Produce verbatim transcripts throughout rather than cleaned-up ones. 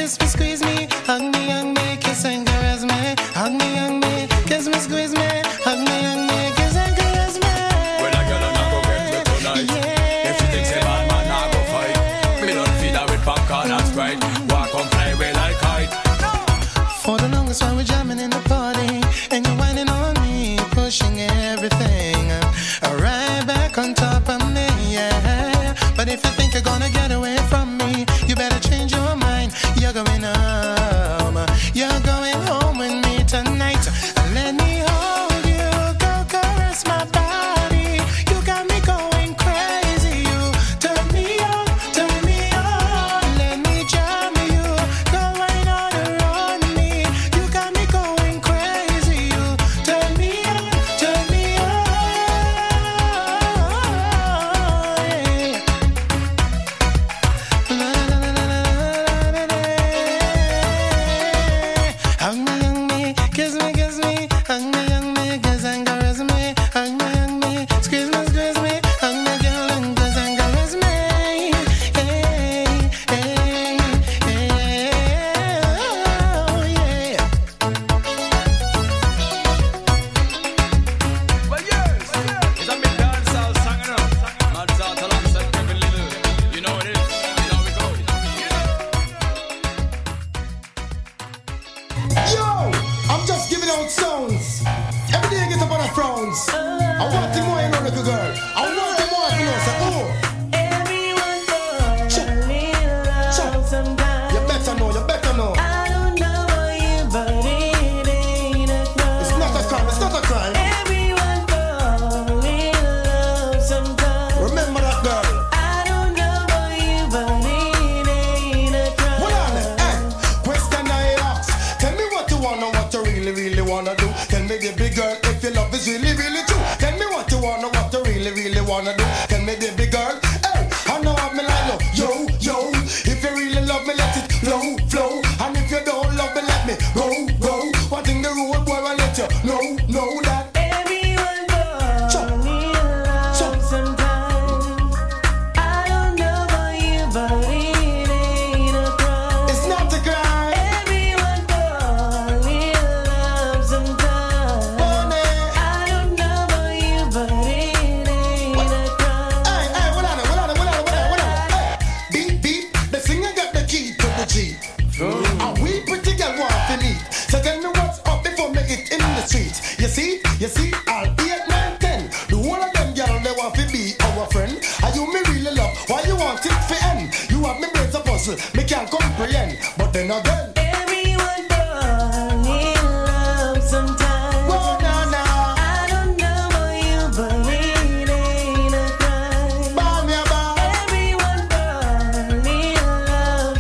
kiss me, squeeze me, hug me, hug me, kiss and caress me, hug me, hug me, kiss me, squeeze me, hug me, hug me, kiss and caress me. When a girl not go get me tonight, yeah. If she thinks a bad man not go fight, me don't feed her with popcorn and Sprite. Walk on fly away like kite. For the longest while we're jamming in the party, and you're whining on me, pushing everything right back on top of me, yeah. But if you think you're gonna get away from me, you better change your mind. You're going home, you're going home with me tonight. Let me hold you, go caress my body. You got me going crazy. You turn me on, turn me on. Let me jam you, go right on around me. You got me going crazy. You turn me on, turn me on. Yeah. La, la, la, la, la, la, la, la. Hug me, hug me, kiss me, kiss me, hug me, hug me, kiss and caress me, hug me, hug me, squeeze me, squeeze me, hug me, girl, and kiss and caress me. Hey, hey, hey, oh yeah. Well, yes, it's a big dancehall song, you know. Mads out alongside Kevin Little. You know what it is. You know we go. Yo, I'm just giving out songs. Every day I get up on a frowns. I want the more, you know, little girl. I want the more, you know, say, oh. Everyone falls Check. in love Check. sometimes. You better know, you better know. I don't know you, but it ain't a crime. It's not a crime, it's not a crime. Everyone falls in love sometimes. Remember that girl. I don't know you, but it ain't a crime. Hold on, hey. Question I ask. Tell me what you wanna, what you really, really wanna do. Tell me, baby girl, if your love is really, really true. Tell me what you wanna, what you really, really wanna do. Tell me, baby girl, hey, I know I'm like, no, yo, yo. If you really love me, let it flow, flow. And if you don't love me, let me go, go. What in the road, boy, I let you know, know that. Everyone falls Chuck. in love Chuck. sometimes. I don't know about you, but it ain't a crime. It's not a crime. Everyone falls in love sometimes. Bonnie. I don't know about you, but it ain't a crime. Hey, hey, what on it, what on it, what on it, what on it, what on it? Hey, beep, beep, the singer got the key to the Jeep. And we pretty girl want to meet. So tell me what's up before me it in the street. You see, you see, all eight, nine, ten. The whole of them girl they want to be our friend. Are you me really love? Why you want it for end? You have me brains a puzzle, me can't comprehend. But then again, Everyone falls in love sometimes. oh no no, I don't know about you, but it ain't a crime. bam ya bam. Everyone falls in love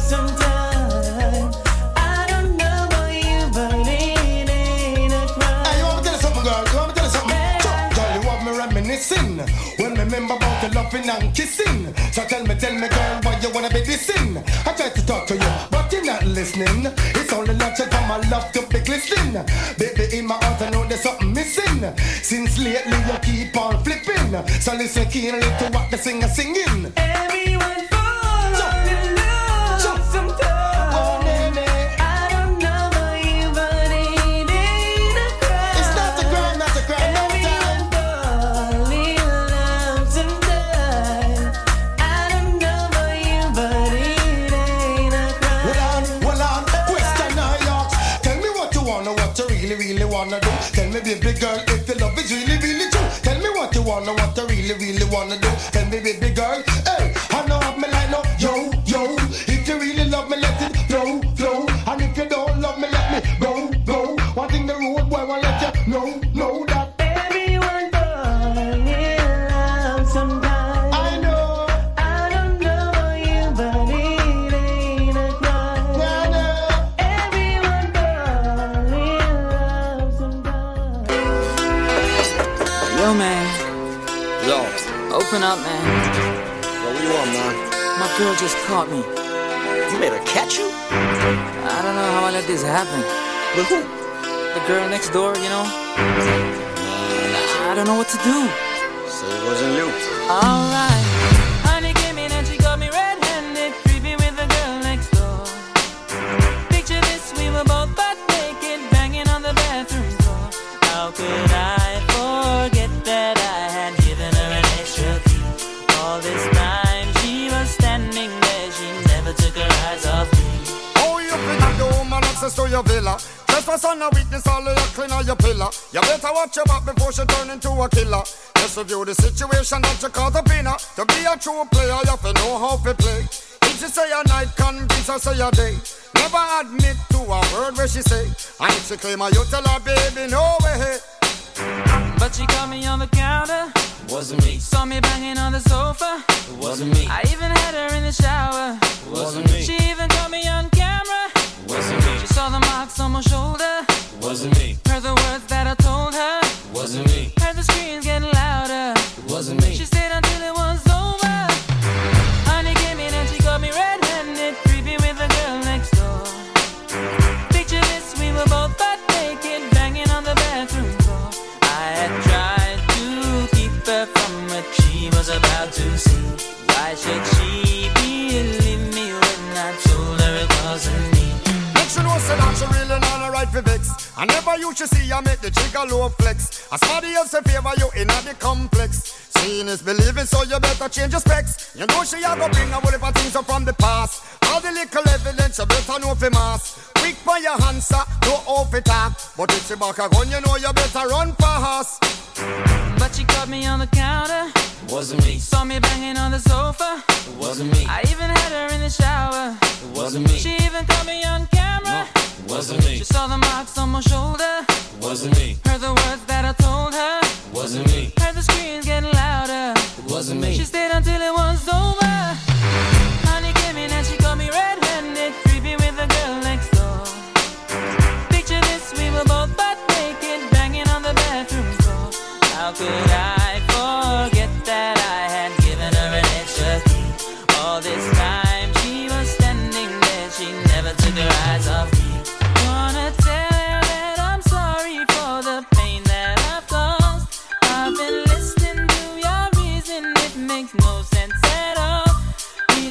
sometimes. I don't know about you, but it ain't a crime. Hey, you want me to tell you something, girl? You want me to tell you something? Chuck, girl, you want me reminiscing when me remember about your loving and kissing. So tell me, tell me, girl, why you wanna be dissing? I try to talk to you, but you're not listening. It's only natural for my love to be glistening. Baby, in my heart, I know there's something missing. Since lately, you keep on flipping. So listen keenly to what the singer singing. Everyone falls in love Chuck. sometimes. Oh, baby, I don't know about you, but it ain't a crime. it's not a crime, not a crime, no time. Everyone falls in love sometimes. I don't know about you, but it ain't a crime. Hold on, hold on, question I ask. Tell me what you wanna, what you really, really wanna do. Tell me, baby girl, if your love is really, really true. Tell me what you wanna, what you really, really wanna do. Tell me, baby girl, hey, I know I'm me like no, yo, yo. If you really love me, let it flow, flow. And if you don't love me, let me go, go. One thing the road boy won't let you know, know that. Everyone falls in love sometimes. I know, I don't know about you, but it ain't a crime. I know. Everyone falls in love sometimes. Yo, man, Yo, open up, man. yo, what you want, man? My girl just caught me. You made her catch you? I don't know how I let this happen. With who? The girl next door, you know? I don't know what to do. So it wasn't you. Alright. Honey came in and she got me red-handed, creepy with the girl next door. access to your villa. Trespass on a witness, all of your clean on your pillar. You better watch your back before she turn into a killer. Just review the situation that you caught up in her. To be a true player, you have to know how to play. If she say a night, convince her say a day. Never admit to a word where she say. And if she claim her, you tell her, baby, no way. But she caught me on the counter. Wasn't me. Saw me banging on the sofa. It wasn't me. I even had her in the shower. It wasn't me. She even caught me on camera. It wasn't me. She saw the marks on my shoulder. It wasn't me. Heard the words that I told her. It wasn't me. Heard the screams getting louder. It wasn't me. She stayed until it was over. Honey came in and she got me red-handed, creepy with the girl next door. Picture this, we were both butt naked, banging on the bathroom floor. I had tried to keep her from what she was about to see. Why should she believe me when I told her it wasn't me? Make sure no say that she really not a right for vex. I never used to see you make the jigger low flex. As somebody else in favor you in the complex. Seeing is believing, so you better change your specs. You know she a go bring a whole heap of things up from the past. All the little evidence you better know for mass. Quick for your answer, no off it talk. But if she back a gun, you know you better run fast. But she caught me on the counter. It wasn't me. Saw me banging on the sofa. It wasn't me. I even had her in the shower. It wasn't me. She even caught me on camera. It wasn't me. She saw the marks on my shoulder. It wasn't me. Heard the words that I told her. It wasn't me. Heard the screams getting louder. It wasn't me. She stayed until it was over. Honey came in and she got me red-handed, creepy with the girl next door. Picture this, we were both butt naked, banging on the bathroom floor. How could I forget that I had given her an extra key? All this time she was standing there, she never took her eyes off me. Wanna tell her that I'm sorry for the pain that I've caused. I've been listening to your reason, it makes no sense at all.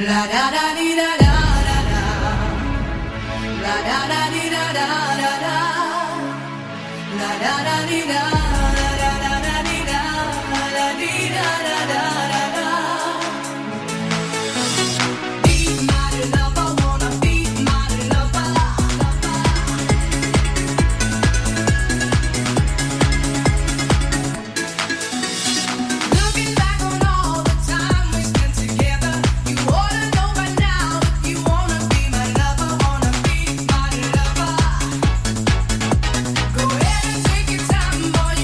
La da da di da da da da. La da da di da da da da. La da da di da da da da di da da di da da da da da. Be my lover, wanna be my lover. Looking back on all the time we spent together, you ought to know by now if you wanna be my lover, wanna be my lover. Go ahead and take your time, boy.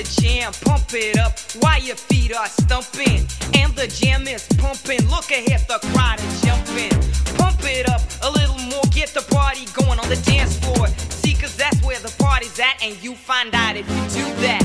jam, pump it up while your feet are stumping. And the jam is pumping, look ahead, the crowd is jumping. Pump it up a little more, get the party going on the dance floor. See, cause that's where the party's at, and you find out if you do that.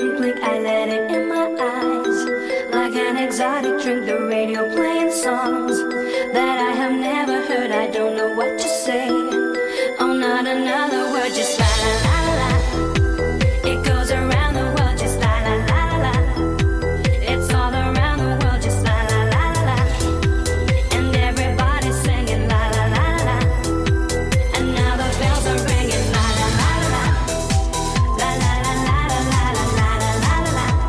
didn't blink, I let it in my eyes. Like an exotic drink, the radio playing songs that I have never heard. I don't know what to say. Oh, not another word, just la la la la. It goes around the world, just la la la la. It's all around the world, just la la la la. And everybody's singing la la la la. And now the bells are ringing la la la la. La la la la la la la la la la.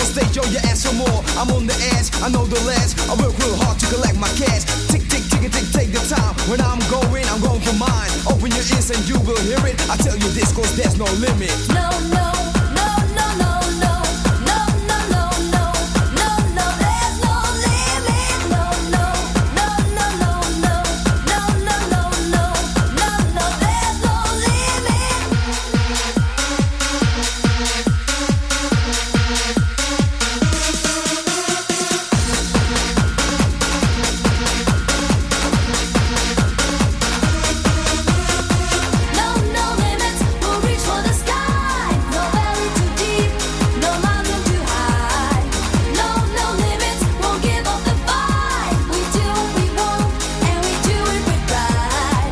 stage, yo, you ask for more. I'm on the edge, I know the last. I work real hard to collect my cash. Tick, tick, tick, tick, take the time. When I'm going, I'm going for mine. Open your ears and you will hear it. I tell you this, cause there's no limit. No, no, no, no, no, no, no, no, no, no, no, no, there's no limit. No, no, no, no, no, no, no, no, no, no, no, no, there's no limit. No, no limits, we'll reach for the sky. No valley too deep, no mountain too high. No, no limits, won't give up the fight. We do what we want, and we do it with pride.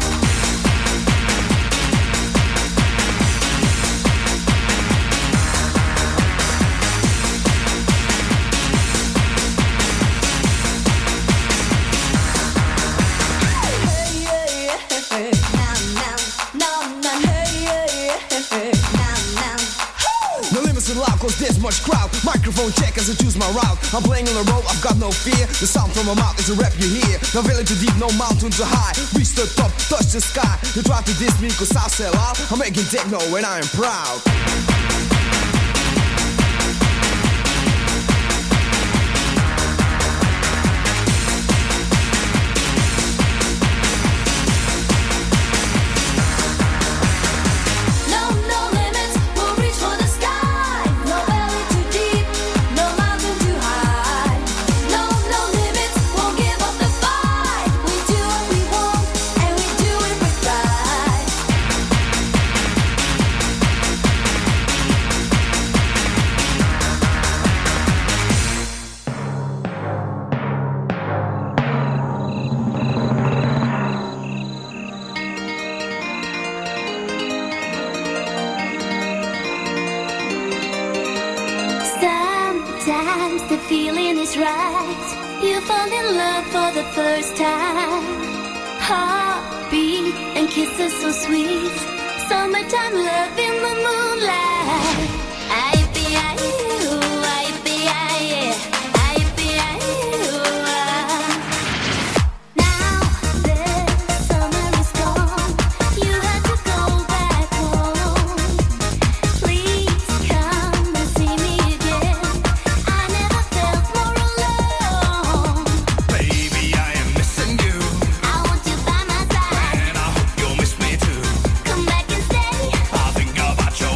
Hey, yeah, yeah, now, now, now, now, hey, yeah, yeah, now, now. No limits allowed, cause there's much crowd. Microphone check as I choose my route. I'm playing on the road, I've got no fear. The sound from my mouth is a rap you hear. No valley too deep, no mountain too high. Reach the top, touch the sky. You try to diss me cause I sell out. I'm making techno and I am proud. No, no limits, we'll reach for the sky. No valley too deep, no mountain too high. No, no limits, won't give up the fight. We do what we want, and we do it with pride. Sometimes the feeling is right. You fall in love for the first time. Heartbeat and kisses so sweet. Summertime love in the moonlight. I be I you, I be I, I be I you. Now the summer is gone. You have to go back home. Please come and see me again. I never felt more alone. Baby, I am missing you, I want you by my side. and I hope you'll miss me too. Come back and stay. I think about your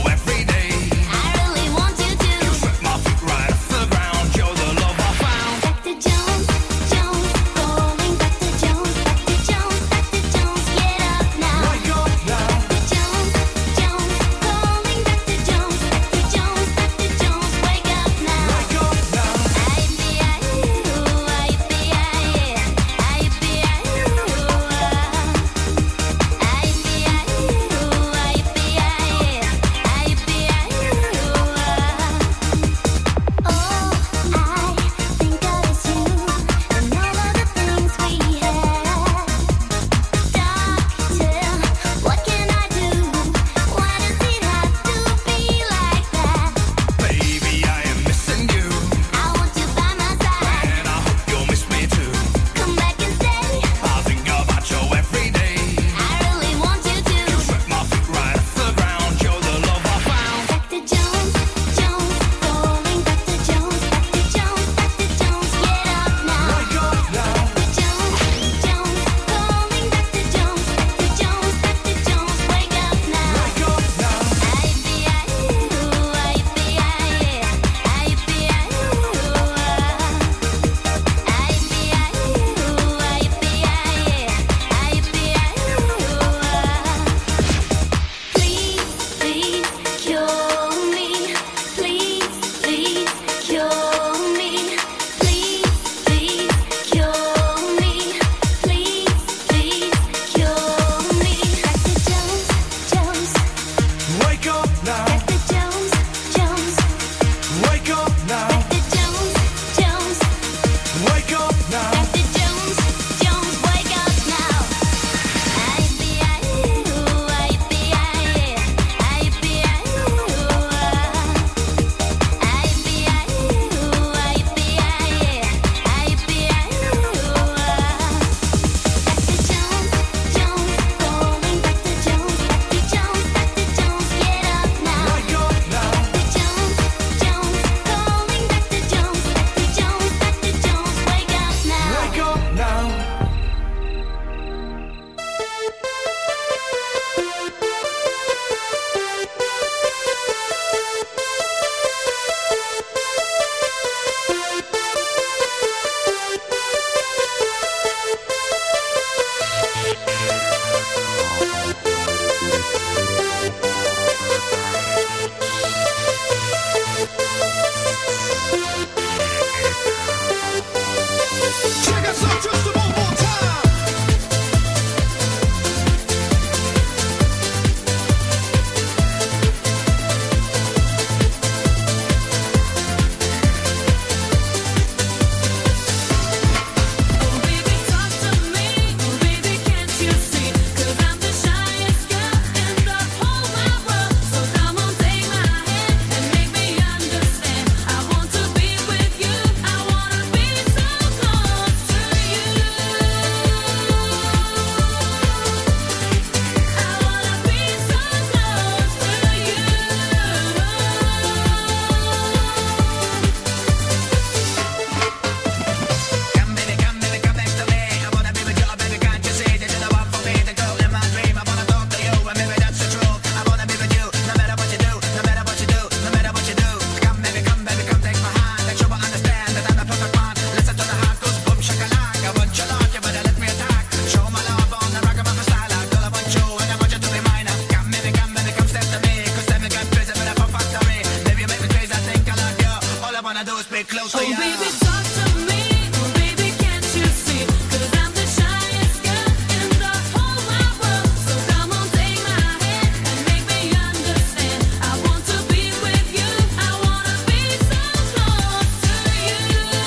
close to Oh, ya. baby, talk to me. Oh, baby, can't you see? 'Cause I'm the shyest girl in the whole wide world. So come on, take my hand and make me understand. I want to be with you. I wanna be so close to you.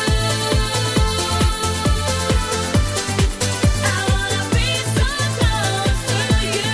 I wanna be so close to you.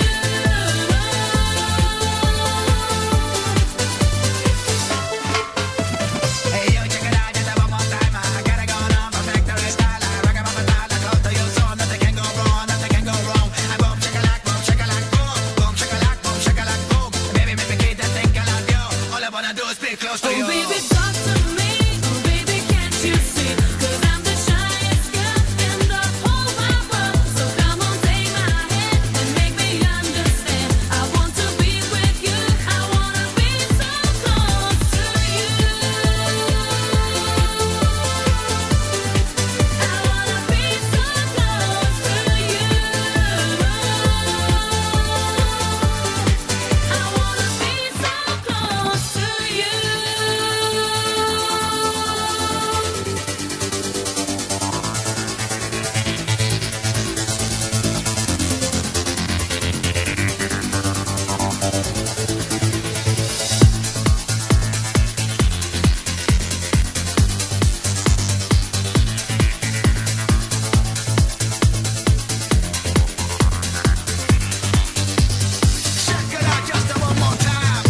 Hey yo, check it out, just one more time. I gotta go on, perfect the style. I rock about my style, close to you, so nothing can go wrong, nothing can go wrong. I boom, shakalak, boom, shakalak, boom, boom, shakalak, boom, shakalak, boom. Baby, make me keep that thing I love you. All I wanna do is be close to Oh, you. baby, talk to me. Oh, baby, can't you see? 'Cause I'm the shyest girl in the whole wide world. So come on, take my hand and make me understand. I want to be with you. I wanna be so close to you. I wanna be so close to you. I wanna be so close to you. Check it out, just one more time.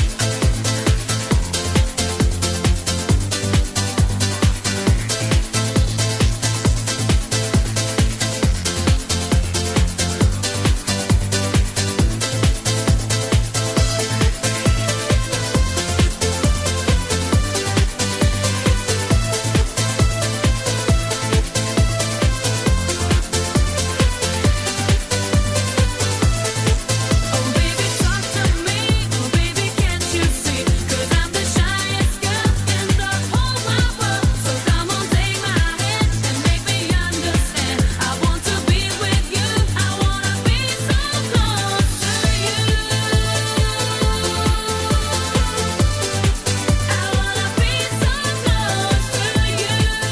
Oh, baby, talk to me. Oh, baby, can't you see? 'Cause I'm the shyest girl in the whole wide world. So come on, take my hand and make me understand. I want to be with you. I wanna be so close to you. I wanna be so close to you.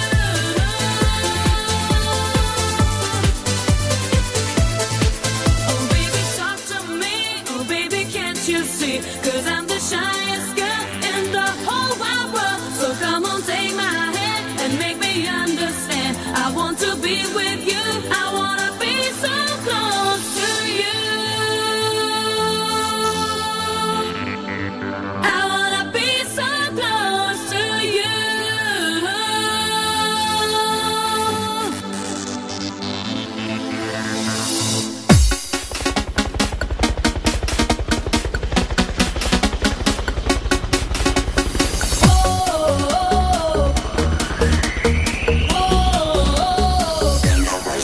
Oh, baby, talk to me. Oh, baby, can't you see? 'Cause I'm the shyest girl in the whole wide world. So come on, take my hand and make me understand. I want to be with you. I wanna be so close to you. I wanna be so close to you. Oh, oh, oh, oh.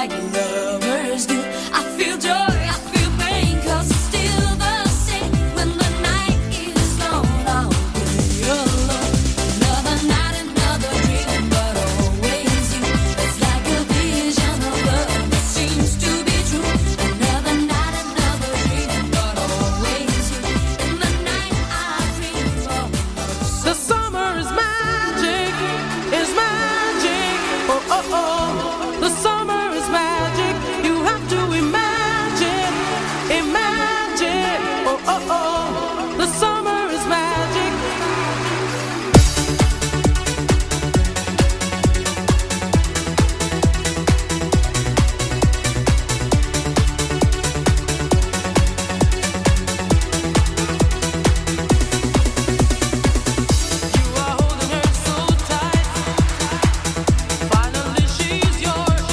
like lovers do. I feel joy, I feel pain, 'cause it's still the same. When the night is long, I'll be alone. Another night, another dream, but always you. It's like a vision of love that seems to be true. Another night, another dream, but always you. In the night I dream of love. The summer is magic, is magic. Oh, oh, oh. The summer is magic. You have to imagine, imagine. Oh, oh, oh. The summer is magic. You are holding her so tight. Finally she's yours.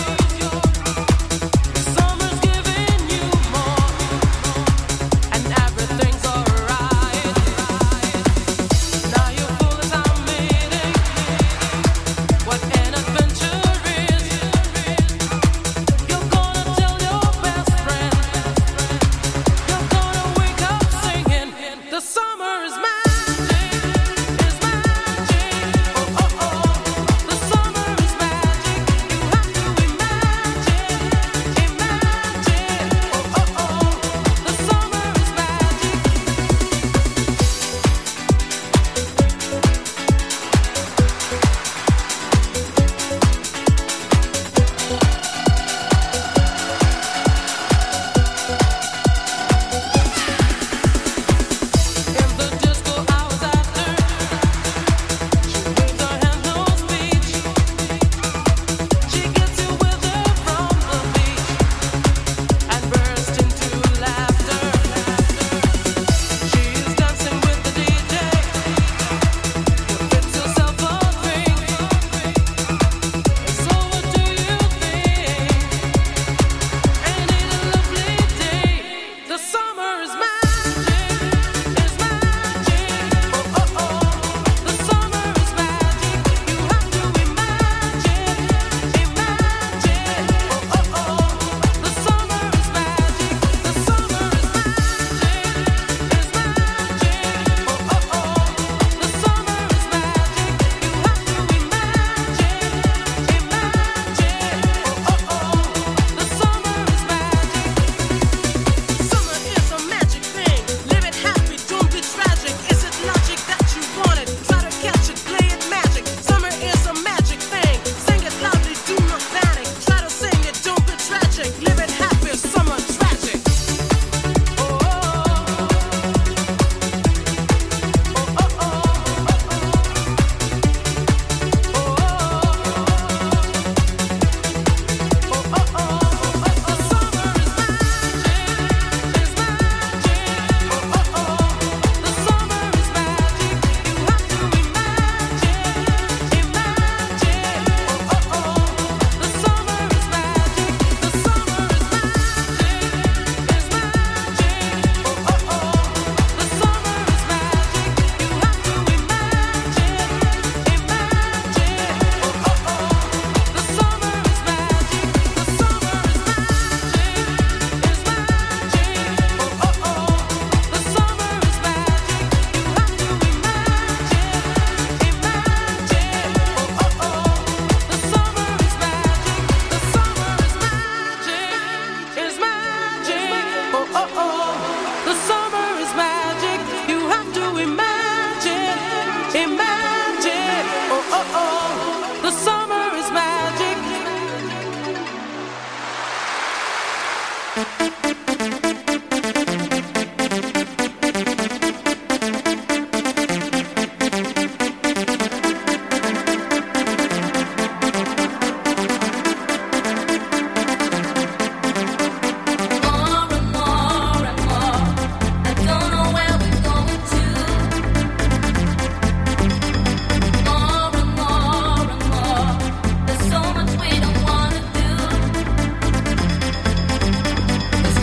Summer's giving you more, and everything's alright. Now you're full as I'm meeting. What an adventure is. You're gonna tell your best friend. You're gonna wake up singing. The summer is magic, is magic. Oh, oh, oh. The summer is magic. You have to imagine, imagine. Oh, oh, oh. The summer is magic. In the disco hours after, she waves her hand, no speech. She gets you with her from the beach and bursts into laughter. She is dancing with the D J. Gets herself a drink. So what do you think? Ain't it a lovely day? The summer is magic, is magic. Oh, oh, oh. The summer is magic. You have to imagine, imagine. Oh, oh, oh. The summer is magic. The summer is magic, is magic. Oh, oh, oh. The summer is magic. You have to imagine, imagine. Oh, oh, oh. The summer is magic. Summer is a magic thing. Live it happy, don't be tragic. Is it logic that you want it? Try to catch it, play it magic. Summer is a magic thing. Sing it loudly, do not panic. Try to sing it, don't be tragic. Live it happy, summer tragic. Oh, oh, oh. Oh, oh, oh. The summer is magic. You have to imagine, imagine. Oh, oh, oh. The summer is magic. More and more and more. I don't know where we're going to. More and more and more. There's so much we don't wanna do.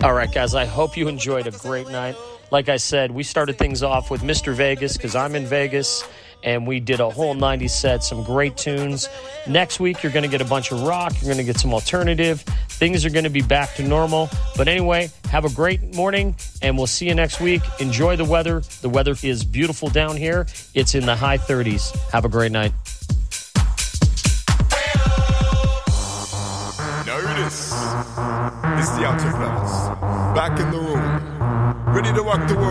All right, guys, I hope you enjoyed a great night. Like I said, we started things off with Mister Vegas because I'm in Vegas, and we did a whole nineties set, some great tunes. Next week, you're going to get a bunch of rock. You're going to get some alternative. Things are going to be back to normal. But anyway, have a great morning, and we'll see you next week. Enjoy the weather. The weather is beautiful down here. It's in the high thirties. Have a great night. Notice, it's the Outer Fellas, back in the room, ready to rock the world.